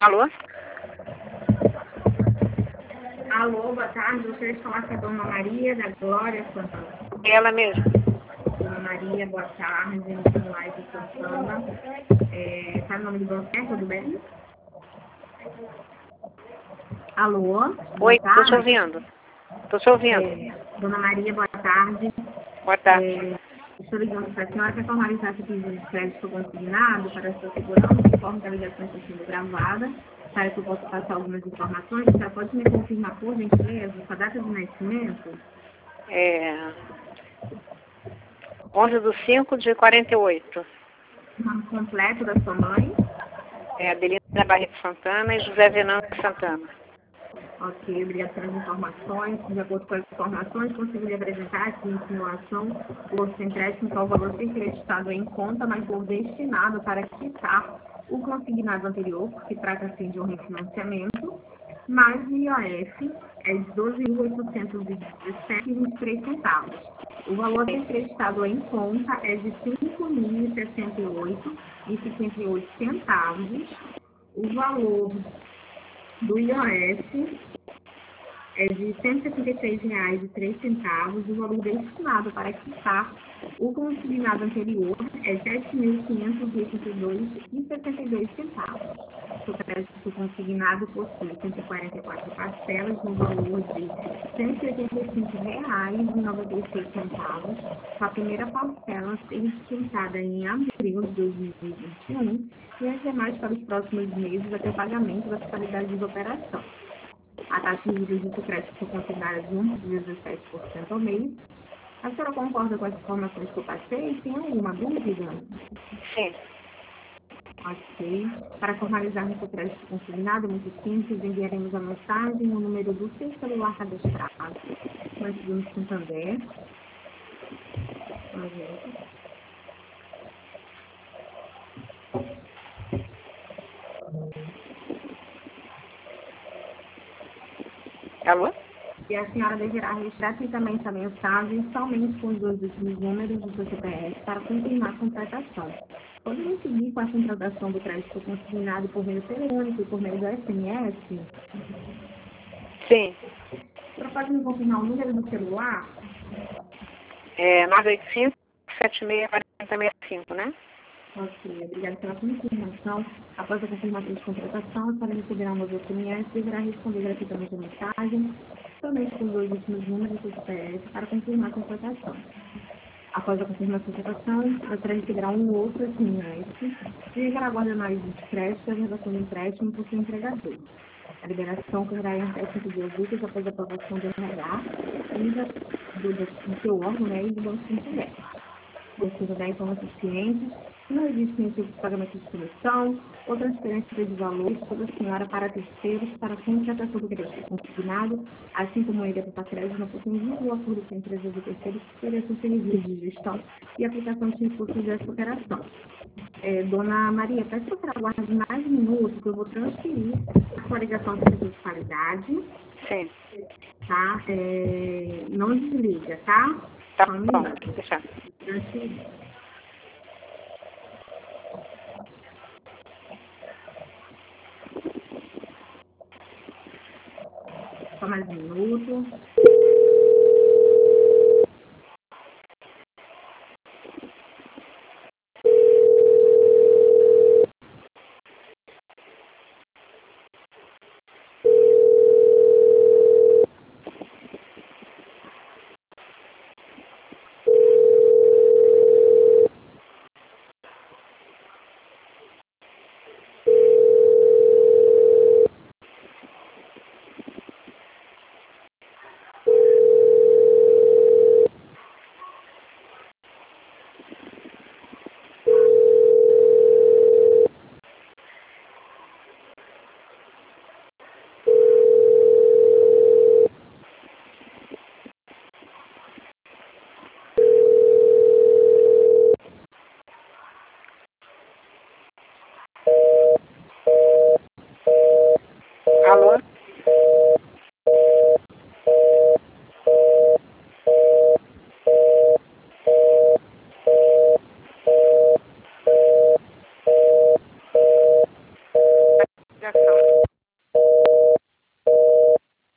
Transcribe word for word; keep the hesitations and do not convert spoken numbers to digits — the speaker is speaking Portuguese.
Alô? Alô, boa tarde. Gostaria de falar com a Dona Maria da Glória Santana. Ela mesmo. Dona Maria, boa tarde. Live Santana. É, tá no nome do banco, tudo bem? Alô, boa Oi, tô te tarde. ouvindo. Tô te ouvindo. É, Dona Maria, boa tarde. Boa tarde. É, estou ligando para a senhora para formalizar esse pedido de crédito consignado para a sua segurança, conforme que a ligação está sendo gravada, para que eu possa passar algumas informações. A senhora pode me confirmar, por gentileza, a data de nascimento? É... onze de cinco de quarenta e oito. O nome completo da sua mãe? É Adelina Barreto Santana e José Venâncio Santana. Ok, obrigada pelas informações. De acordo com as informações, consegui apresentar aqui em simulação o orço empréstimo, que é o valor ser creditado em conta, mas for destinado para quitar o consignado anterior, porque trata-se de um refinanciamento, mais o I O F é de doze mil oitocentos e dezessete vírgula vinte e três centavos. O valor a ser creditado em conta é de cinco mil e sessenta e oito vírgula cinquenta e oito centavos. O valor do I O F é de cento e setenta e três reais e três centavos, o valor destinado para quitar o consignado anterior é sete mil quinhentos e oitenta e dois reais e sessenta e dois centavos. O crédito consignado possui cento e quarenta e quatro parcelas no valor de cento e oitenta e cinco reais e noventa e seis centavos, com a primeira parcela a ser descontada em abril de dois mil e vinte e um e as demais para os próximos meses até o pagamento da totalidade da operação. A taxa de juros do crédito consignada de um vírgula dezessete por cento ao mês. A senhora concorda com as informações que eu passei? Tem alguma dúvida? Sim. Ok. Para formalizar nosso crédito consignado, é muito simples, enviaremos a mensagem no número do seu celular cadastrado. Nós seguimos Santander. Alô? E a senhora deverá registrar atentamente a mensagem somente com os dois últimos números do seu C P F para confirmar a contratação. Podemos seguir com a contratação do crédito consignado por meio telefônico e por meio do S M S? Sim. A senhora pode me confirmar o número do celular? É nove oito cinco, sete seis quatro zero seis cinco, né? Ok, obrigada pela confirmação. Após a confirmação de contratação, a senhora receberá um novo S M S e deverá responder gratuitamente a mensagem, somente com os dois últimos números do C P F para confirmar a contratação. Após a confirmação da contratação, a senhora receberá um outro S M S e deverá aguardar mais de crédito e a redação do empréstimo por seu entregador. A liberação ocorrerá em até cinco dias úteis após a aprovação do R H e da, do, do, do seu órgão, né, e do Banco Santander. Precisa dar informações aos clientes, não existe nenhum tipo de pagamento de comissão ou transferência de valores toda a senhora para terceiros para a contratação do crédito consignado, assim como ele para crédito não possui vínculo acordo com empresas de terceiros que ofereçam serviços de gestão e aplicação de recursos dessa operação. É, Dona Maria, peço para aguardar mais um minuto que eu vou transferir a sua ligação para o de qualidade, Sim. tá? É, não desliga, tá? Tá Só um bom. minuto. Deixa. Transferir. Só mais um minuto. Alô?